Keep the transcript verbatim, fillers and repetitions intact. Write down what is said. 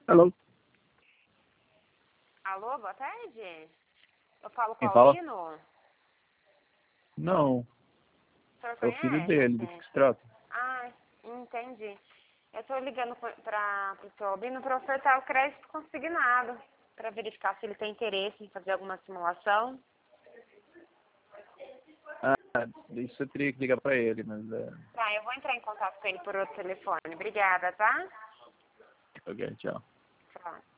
Alô? Alô, boa tarde. Eu falo com Quem o fala? Albino? Não, O senhor é o filho conhece? dele, do que se trata. Ah, entendi. Eu estou ligando para o seu Albino para ofertar o crédito consignado, para verificar se ele tem interesse em fazer alguma simulação. Ah, isso você teria que ligar pra ele, mas é... Tá, eu vou entrar em contato com ele por outro telefone. Obrigada, tá? Ok, tchau. Tchau.